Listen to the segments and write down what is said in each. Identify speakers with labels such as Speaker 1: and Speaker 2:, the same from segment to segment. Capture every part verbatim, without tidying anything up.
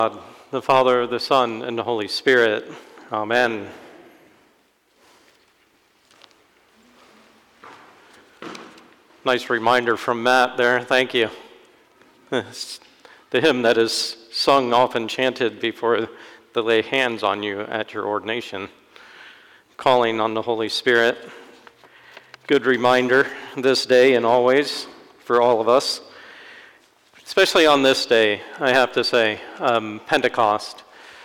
Speaker 1: God, the Father, the Son, and the Holy Spirit. Amen. Nice reminder from Matt there. Thank you. The hymn that is sung, often chanted before they lay hands on you at your ordination, calling on the Holy Spirit. Good reminder this day and always for all of us. Especially on this day, I have to say, um, Pentecost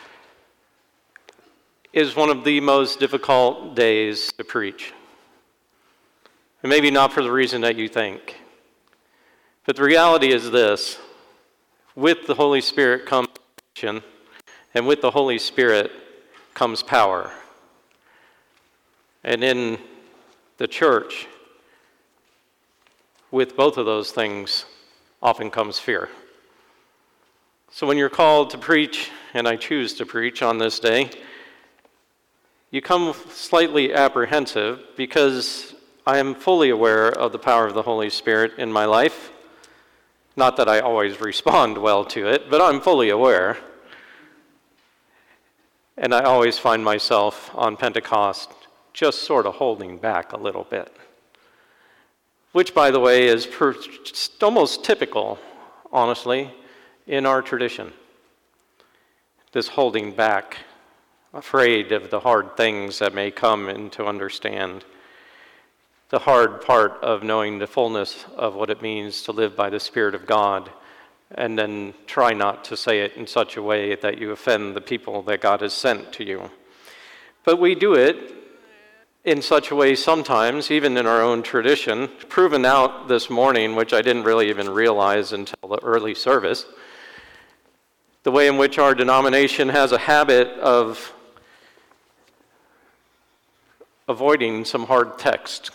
Speaker 1: is one of the most difficult days to preach. And maybe not for the reason that you think. But the reality is this: with the Holy Spirit comes action, and with the Holy Spirit comes power. And in the church, with both of those things, often comes fear. So when you're called to preach, and I choose to preach on this day, you come slightly apprehensive because I am fully aware of the power of the Holy Spirit in my life. Not that I always respond well to it, but I'm fully aware. And I always find myself on Pentecost just sort of holding back a little bit. Which, by the way, is per- almost typical, honestly, in our tradition. This holding back, afraid of the hard things that may come and to understand. The hard part of knowing the fullness of what it means to live by the Spirit of God, and then try not to say it in such a way that you offend the people that God has sent to you. But we do it in such a way sometimes, even in our own tradition, proven out this morning, which I didn't really even realize until the early service, the way in which our denomination has a habit of avoiding some hard text.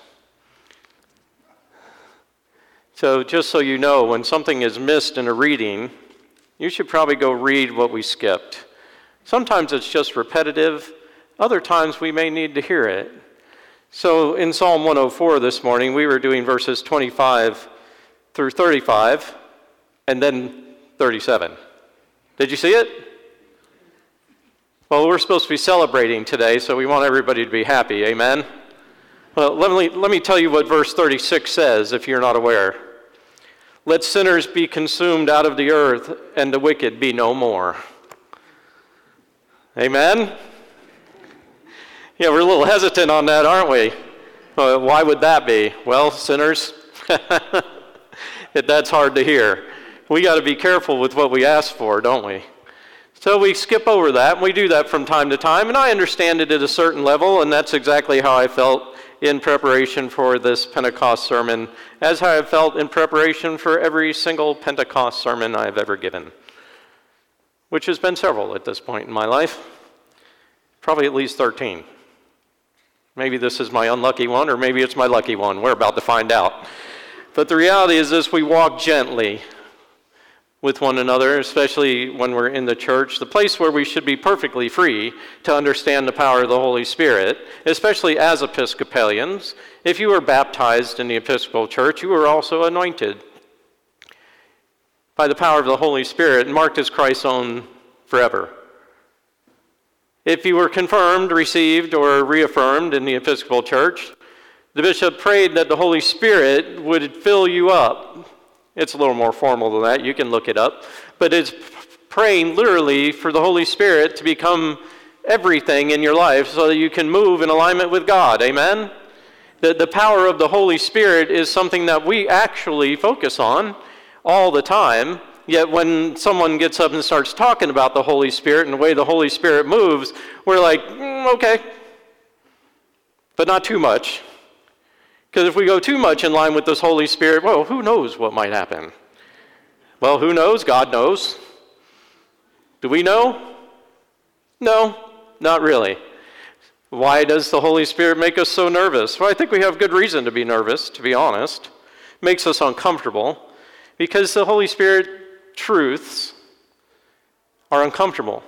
Speaker 1: So just so you know, when something is missed in a reading, you should probably go read what we skipped. Sometimes it's just repetitive. Other times we may need to hear it. So in Psalm one oh four this morning, we were doing verses twenty-five through thirty-five, and then thirty-seven. Did you see it? Well, we're supposed to be celebrating today, so we want everybody to be happy. Amen? Well, let me, let me tell you what verse thirty-six says, if you're not aware. Let sinners be consumed out of the earth, and the wicked be no more. Amen? Yeah, we're a little hesitant on that, aren't we? Uh, why would that be? Well, sinners, that's hard to hear. We got to be careful with what we ask for, don't we? So we skip over that, and we do that from time to time, and I understand it at a certain level, and that's exactly how I felt in preparation for this Pentecost sermon, as how I felt in preparation for every single Pentecost sermon I've ever given, which has been several at this point in my life, probably at least thirteen. Maybe this is my unlucky one, or maybe it's my lucky one. We're about to find out. But the reality is this: we walk gently with one another, especially when we're in the church, the place where we should be perfectly free to understand the power of the Holy Spirit, especially as Episcopalians. If you were baptized in the Episcopal Church, you were also anointed by the power of the Holy Spirit and marked as Christ's own forever. If you were confirmed, received, or reaffirmed in the Episcopal Church, the bishop prayed that the Holy Spirit would fill you up. It's a little more formal than that. You can look it up. But it's praying literally for the Holy Spirit to become everything in your life so that you can move in alignment with God. Amen? The, the power of the Holy Spirit is something that we actually focus on all the time. Yet when someone gets up and starts talking about the Holy Spirit and the way the Holy Spirit moves, we're like, mm, okay, but not too much. Because if we go too much in line with this Holy Spirit, well, who knows what might happen? Well, who knows? God knows. Do we know? No, not really. Why does the Holy Spirit make us so nervous? Well, I think we have good reason to be nervous, to be honest. It makes us uncomfortable because the Holy Spirit truths are uncomfortable.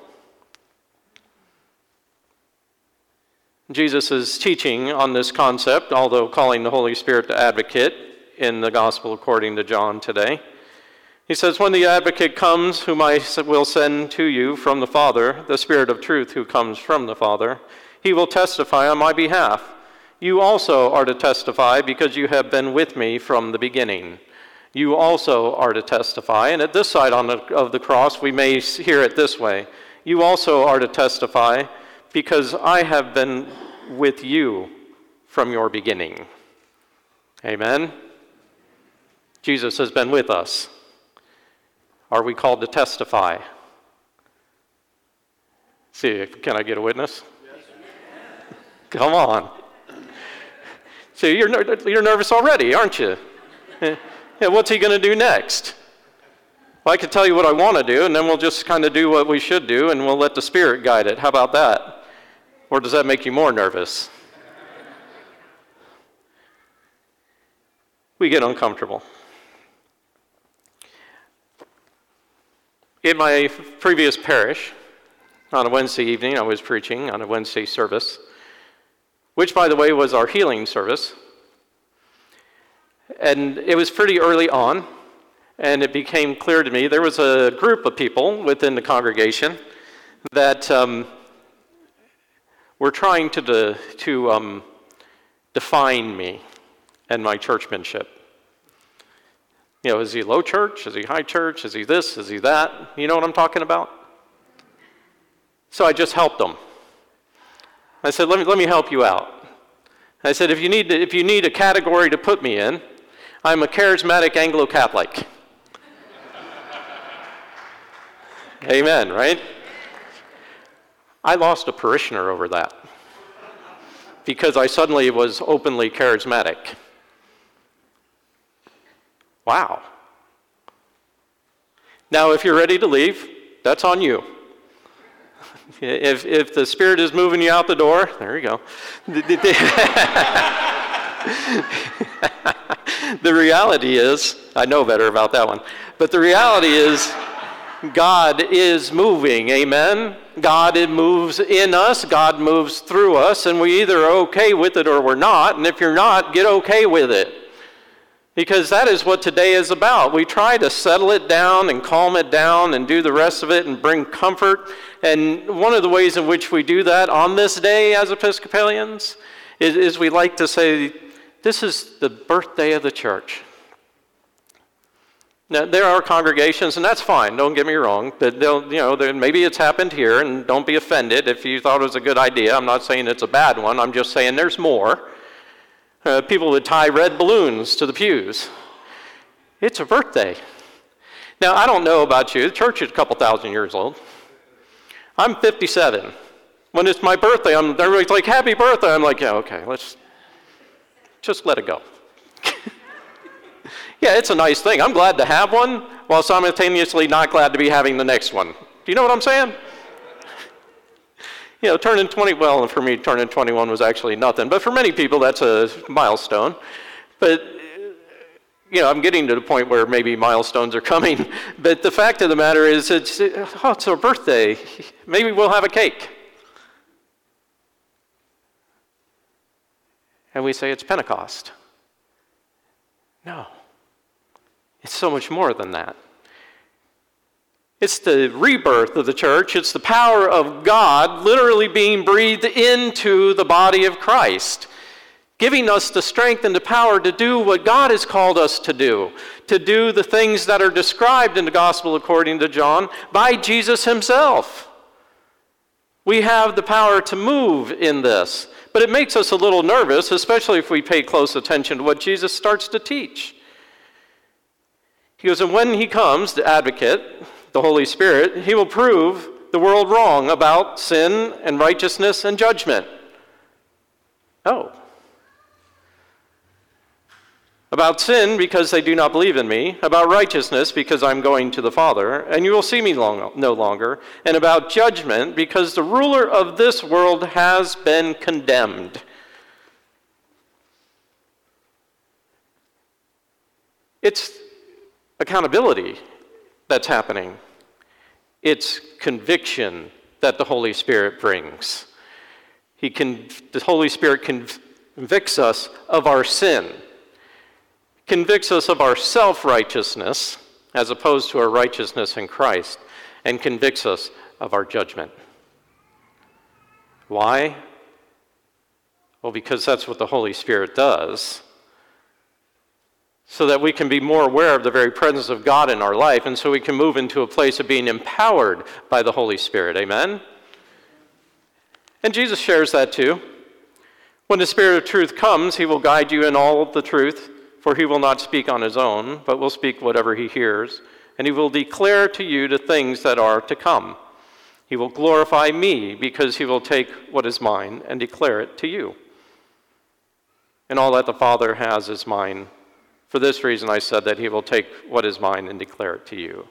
Speaker 1: Jesus' teaching on this concept, although calling the Holy Spirit the advocate in the Gospel according to John today, He says, when the advocate comes, whom I will send to you from the Father, the Spirit of truth who comes from the Father, he will testify on my behalf. You also are to testify because you have been with me from the beginning. You also are to testify. And at this side on the, of the cross, we may hear it this way. You also are to testify because I have been with you from your beginning. Amen? Jesus has been with us. Are we called to testify? See, can I get a witness? Yes. Come on. See, you're, you're nervous already, aren't you? Yeah, what's he going to do next? Well, I can tell you what I want to do, and then we'll just kind of do what we should do, and we'll let the Spirit guide it. How about that? Or does that make you more nervous? We get uncomfortable. In my previous parish, on a Wednesday evening, I was preaching on a Wednesday service, which, by the way, was our healing service. And it was pretty early on, and it became clear to me there was a group of people within the congregation that um, were trying to, de- to um, define me and my churchmanship. You know, is he low church? Is he high church? Is he this? Is he that? You know what I'm talking about? So I just helped them. I said, let me, let me help you out. I said, if you need to, if you need a category to put me in, I'm a charismatic Anglo-Catholic. Amen, right? I lost a parishioner over that because I suddenly was openly charismatic. Wow. Now, if you're ready to leave, that's on you. If if the Spirit is moving you out the door, there you go. The reality is, I know better about that one, but the reality is, God is moving, amen? God moves in us, God moves through us, and we either are okay with it or we're not, and if you're not, get okay with it. Because that is what today is about. We try to settle it down and calm it down and do the rest of it and bring comfort. And one of the ways in which we do that on this day as Episcopalians is, is we like to say, this is the birthday of the church. Now, there are congregations, and that's fine, don't get me wrong, but they'll, you know, maybe it's happened here, and don't be offended if you thought it was a good idea. I'm not saying it's a bad one. I'm just saying there's more. Uh, people would tie red balloons to the pews. It's a birthday. Now, I don't know about you. The church is a couple thousand years old. I'm fifty-seven. When it's my birthday, I'm, everybody's like, happy birthday. I'm like, yeah, okay, let's just let it go. Yeah, it's a nice thing. I'm glad to have one, while simultaneously not glad to be having the next one. Do you know what I'm saying? You know, turning twenty, well, for me, turning twenty-one was actually nothing. But for many people, that's a milestone. But, you know, I'm getting to the point where maybe milestones are coming. But the fact of the matter is, it's, oh, it's our birthday. Maybe we'll have a cake. And we say it's Pentecost. No. It's so much more than that. It's the rebirth of the church. It's the power of God literally being breathed into the body of Christ, giving us the strength and the power to do what God has called us to do, to do the things that are described in the Gospel according to John by Jesus himself. We have the power to move in this, but it makes us a little nervous, especially if we pay close attention to what Jesus starts to teach. He goes, and when he comes, the advocate, the Holy Spirit, he will prove the world wrong about sin and righteousness and judgment. Oh. About sin, because they do not believe in me. About righteousness, because I'm going to the Father, and you will see me long, no longer. And about judgment, because the ruler of this world has been condemned. It's accountability that's happening. It's conviction that the Holy Spirit brings. He can, the Holy Spirit convicts us of our sin, convicts us of our self-righteousness, as opposed to our righteousness in Christ, and convicts us of our judgment. Why? Well, because that's what the Holy Spirit does, so that we can be more aware of the very presence of God in our life, and so we can move into a place of being empowered by the Holy Spirit. Amen? And Jesus shares that too. When the Spirit of truth comes, he will guide you in all the truth, for he will not speak on his own, but will speak whatever he hears, and he will declare to you the things that are to come. He will glorify me, because he will take what is mine and declare it to you. And all that the Father has is mine. For this reason I said that he will take what is mine and declare it to you.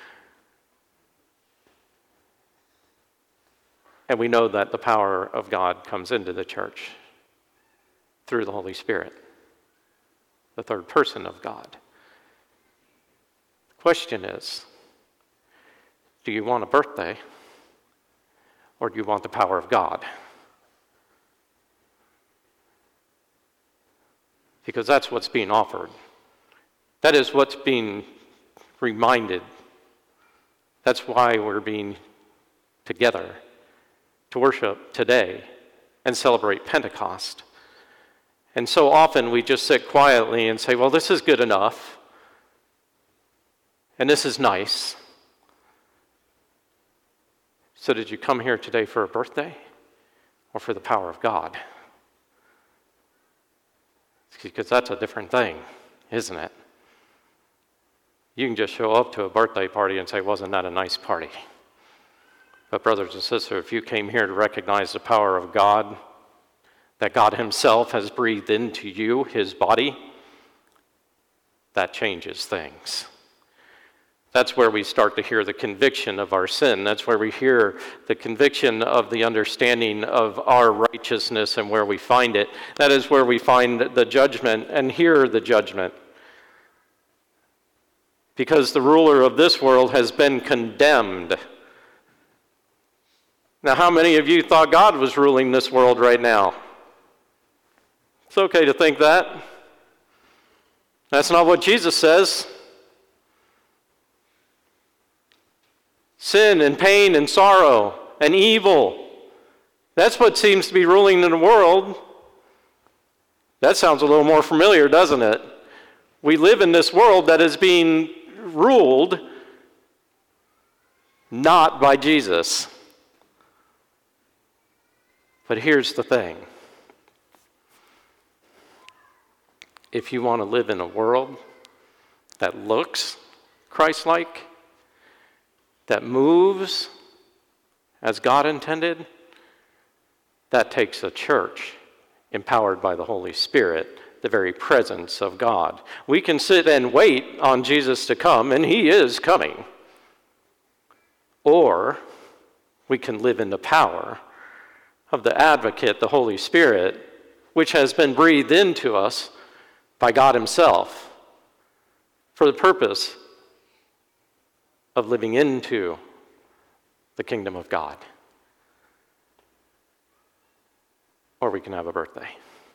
Speaker 1: And we know that the power of God comes into the church through the Holy Spirit, the third person of God. The question is, do you want a birthday, or do you want the power of God? Because that's what's being offered. That is what's being reminded. That's why we're being together to worship today and celebrate Pentecost. And so often we just sit quietly and say, well, this is good enough, and this is nice. So did you come here today for a birthday or for the power of God? Because that's a different thing, isn't it? You can just show up to a birthday party and say, wasn't that a nice party? But brothers and sisters, if you came here to recognize the power of God, that God himself has breathed into you, his body, that changes things. That's where we start to hear the conviction of our sin. That's where we hear the conviction of the understanding of our righteousness and where we find it. That is where we find the judgment and hear the judgment. Because the ruler of this world has been condemned. Now, how many of you thought God was ruling this world right now? It's okay to think that. That's not what Jesus says. Sin and pain and sorrow and evil. That's what seems to be ruling in the world. That sounds a little more familiar, doesn't it? We live in this world that is being ruled not by Jesus. But here's the thing. If you want to live in a world that looks Christ-like, that moves as God intended, that takes a church empowered by the Holy Spirit, the very presence of God. We can sit and wait on Jesus to come, and he is coming. Or we can live in the power of the advocate, the Holy Spirit, which has been breathed into us by God himself for the purpose of living into the kingdom of God. Or we can have a birthday.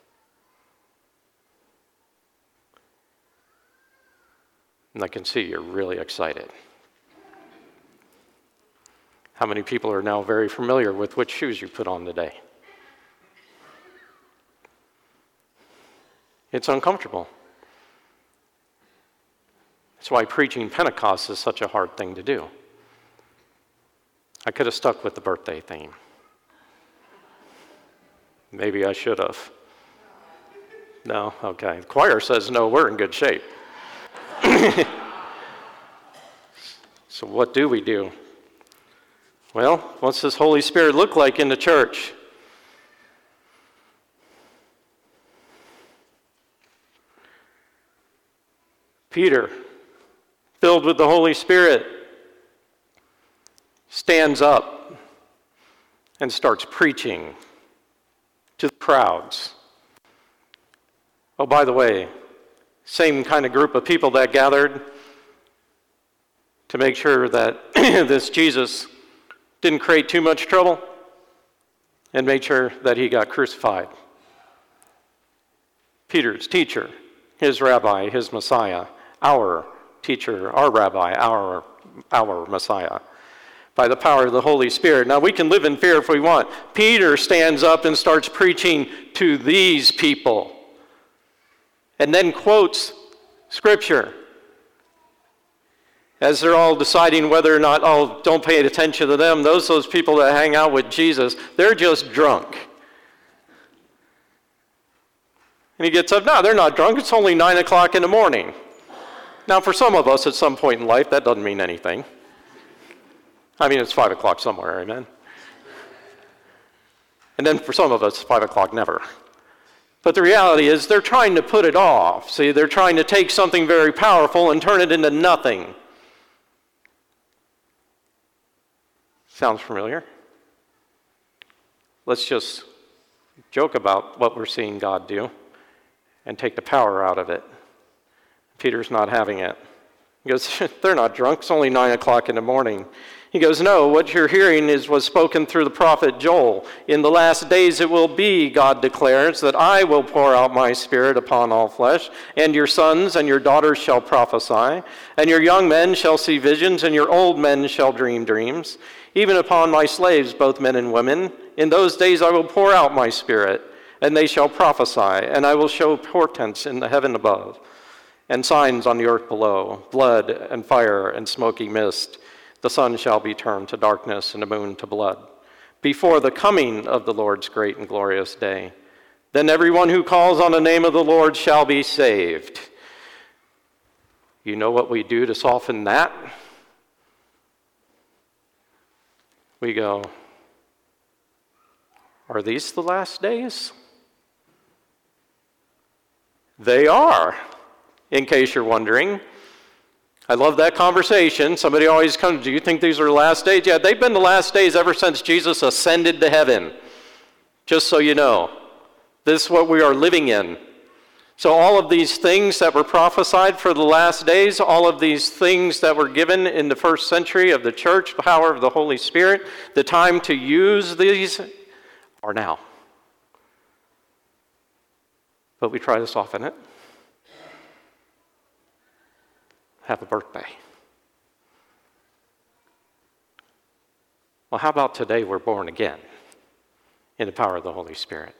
Speaker 1: And I can see you're really excited. How many people are now very familiar with which shoes you put on today? It's uncomfortable. That's why preaching Pentecost is such a hard thing to do. I could have stuck with the birthday theme. Maybe I should have. No? Okay. The choir says no, we're in good shape. So what do we do? Well, what's this Holy Spirit look like in the church? Peter, filled with the Holy Spirit, stands up and starts preaching to the crowds. Oh, by the way, same kind of group of people that gathered to make sure that this Jesus didn't create too much trouble and made sure that he got crucified. Peter's teacher, his rabbi, his Messiah, our teacher, our rabbi, our, our Messiah, by the power of the Holy Spirit. Now, we can live in fear if we want. Peter stands up and starts preaching to these people and then quotes Scripture as they're all deciding whether or not, oh, don't pay attention to them. Those those people that hang out with Jesus, they're just drunk. And he gets up, no, they're not drunk. It's only nine o'clock in the morning. Now, for some of us at some point in life, that doesn't mean anything. I mean, it's five o'clock somewhere, amen? And then for some of us, five o'clock never. But the reality is they're trying to put it off. See, they're trying to take something very powerful and turn it into nothing. Sounds familiar? Let's just joke about what we're seeing God do and take the power out of it. Peter's not having it. He goes, they're not drunk. It's only nine o'clock in the morning. He goes, no, what you're hearing is was spoken through the prophet Joel. In the last days it will be, God declares, that I will pour out my Spirit upon all flesh, and your sons and your daughters shall prophesy, and your young men shall see visions, and your old men shall dream dreams. Even upon my slaves, both men and women, in those days I will pour out my Spirit, and they shall prophesy, and I will show portents in the heaven above, and signs on the earth below, blood and fire and smoky mist. The sun shall be turned to darkness and the moon to blood, before the coming of the Lord's great and glorious day. Then everyone who calls on the name of the Lord shall be saved. You know what we do to soften that? We go, are these the last days? They are, in case you're wondering. I love that conversation. Somebody always comes, do you think these are the last days? Yeah, they've been the last days ever since Jesus ascended to heaven. Just so you know. This is what we are living in. So all of these things that were prophesied for the last days, all of these things that were given in the first century of the church, the power of the Holy Spirit, the time to use these are now. But we try to soften it. Have a birthday. Well, how about today we're born again in the power of the Holy Spirit?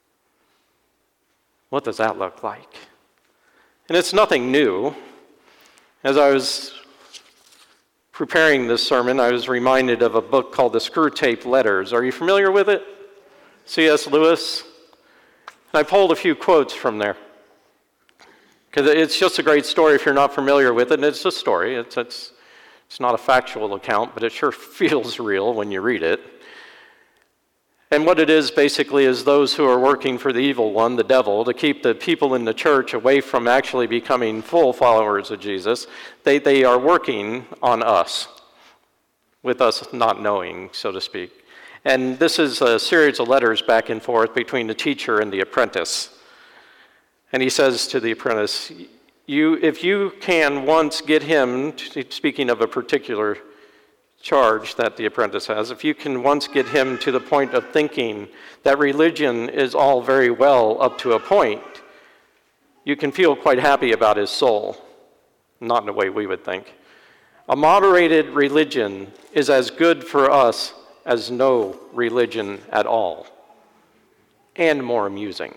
Speaker 1: What does that look like? And it's nothing new. As I was preparing this sermon, I was reminded of a book called The Screwtape Letters. Are you familiar with it? C S Lewis. And I pulled a few quotes from there. Because it's just a great story if you're not familiar with it, and it's a story. It's, it's, it's not a factual account, but it sure feels real when you read it. And what it is basically is those who are working for the evil one, the devil, to keep the people in the church away from actually becoming full followers of Jesus, they, they are working on us, with us not knowing, so to speak. And this is a series of letters back and forth between the teacher and the apprentice. And he says to the apprentice, "You, if you can once get him," speaking of a particular charge that the apprentice has, if you can once get him to the point of thinking that religion is all very well up to a point, you can feel quite happy about his soul. Not in the way we would think. A moderated religion is as good for us as no religion at all, and more amusing.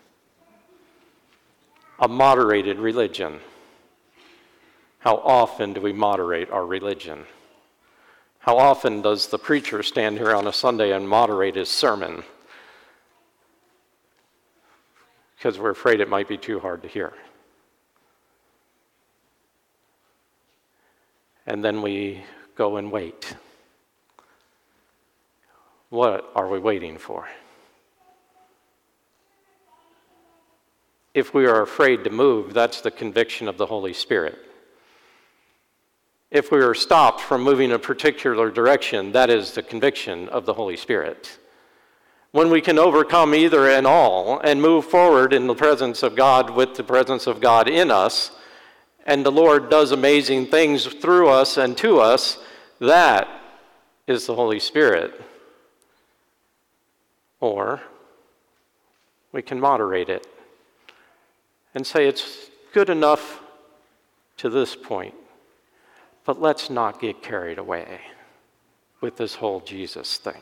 Speaker 1: A moderated religion. How often do we moderate our religion? How often does the preacher stand here on a Sunday and moderate his sermon? Because we're afraid it might be too hard to hear. And then we go and wait. What are we waiting for? If we are afraid to move, that's the conviction of the Holy Spirit. If we are stopped from moving in a particular direction, that is the conviction of the Holy Spirit. When we can overcome either and all and move forward in the presence of God with the presence of God in us, and the Lord does amazing things through us and to us, that is the Holy Spirit. Or we can moderate it and say it's good enough to this point. But let's not get carried away with this whole Jesus thing.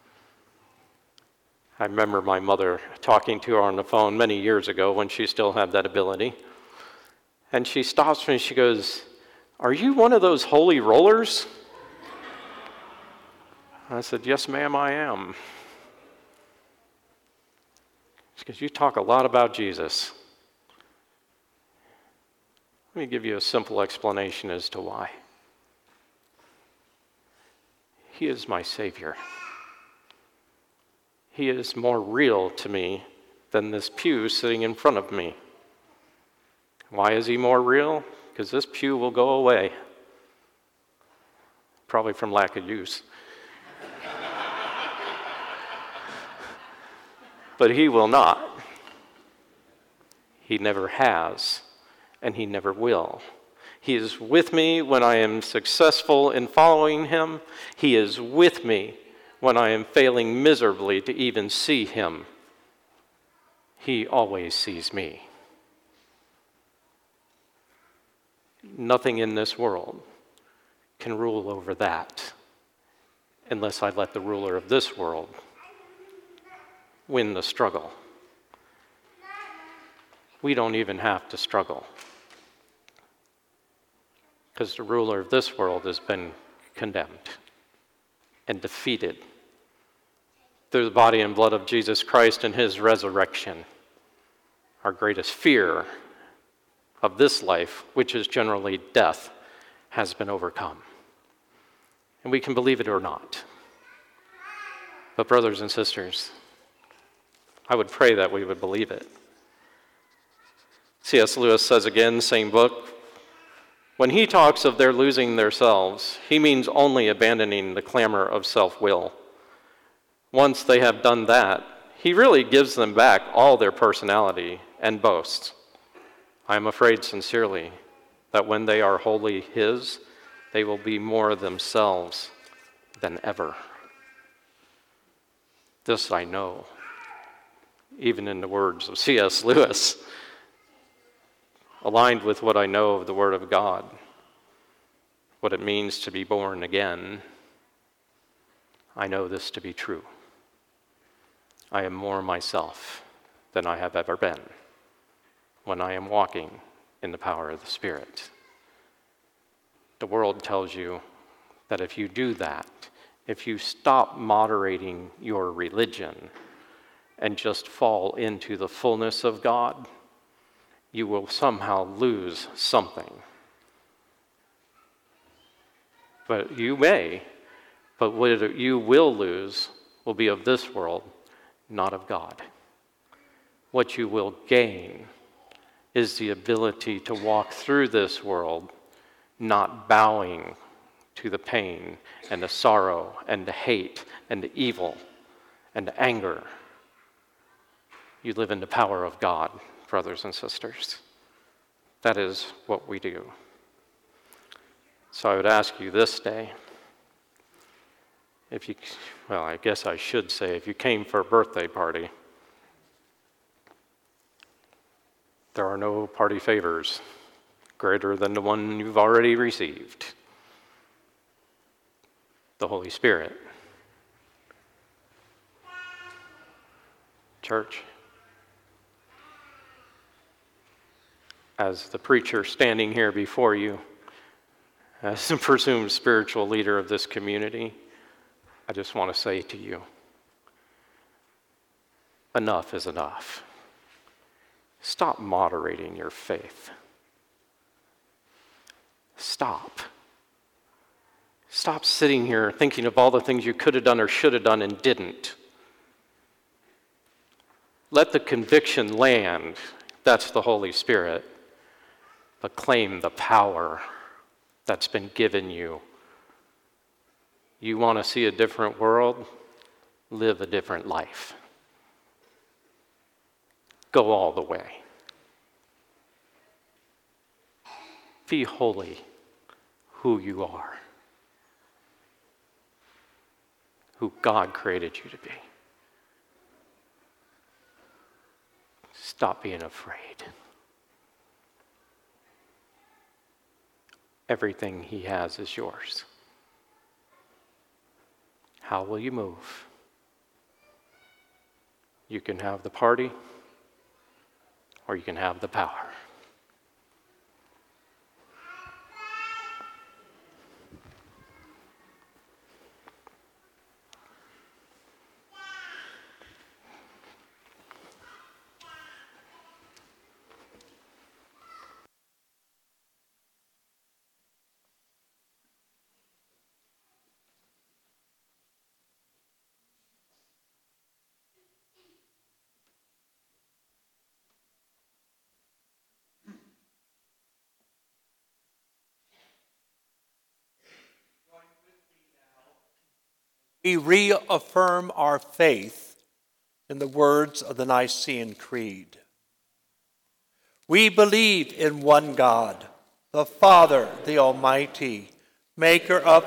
Speaker 1: I remember my mother talking to her on the phone many years ago when she still had that ability. And she stops me and she goes, "Are you one of those holy rollers?" I said, "Yes, ma'am, I am." She goes, "You talk a lot about Jesus." Let me give you a simple explanation as to why. He is my Savior. He is more real to me than this pew sitting in front of me. Why is he more real? Because this pew will go away. Probably from lack of use. But he will not. He never has, and he never will. He is with me when I am successful in following him. He is with me when I am failing miserably to even see him. He always sees me. Nothing in this world can rule over that unless I let the ruler of this world win the struggle. We don't even have to struggle because the ruler of this world has been condemned and defeated through the body and blood of Jesus Christ and his resurrection. Our greatest fear of this life, which is generally death, has been overcome. And we can believe it or not. But brothers and sisters, I would pray that we would believe it. C S Lewis says again, same book, when he talks of their losing themselves, he means only abandoning the clamor of self-will. Once they have done that, he really gives them back all their personality and boasts. I am afraid sincerely that when they are wholly his, they will be more themselves than ever. This I know, even in the words of C S Lewis, aligned with what I know of the Word of God, what it means to be born again. I know this to be true. I am more myself than I have ever been when I am walking in the power of the Spirit. The world tells you that if you do that, if you stop moderating your religion and just fall into the fullness of God, you will somehow lose something. But you may, but what you will lose will be of this world, not of God. What you will gain is the ability to walk through this world, not bowing to the pain and the sorrow and the hate and the evil and the anger. You live in the power of God, brothers and sisters. That is what we do. So I would ask you this day, if you, well, I guess I should say, if you came for a birthday party, there are no party favors greater than the one you've already received, the Holy Spirit. Church, as the preacher standing here before you, as the presumed spiritual leader of this community, I just want to say to you, enough is enough. Stop moderating your faith. Stop. Stop sitting here thinking of all the things you could have done or should have done and didn't. Let the conviction land. That's the Holy Spirit. But claim the power that's been given you. You want to see a different world? Live a different life. Go all the way. Be holy who you are, who God created you to be. Stop being afraid. everything he has is yours. How will you move? You can have the party, or you can have the power.
Speaker 2: We reaffirm our faith in the words of the Nicene Creed. We believe in one God, the Father, the Almighty, maker of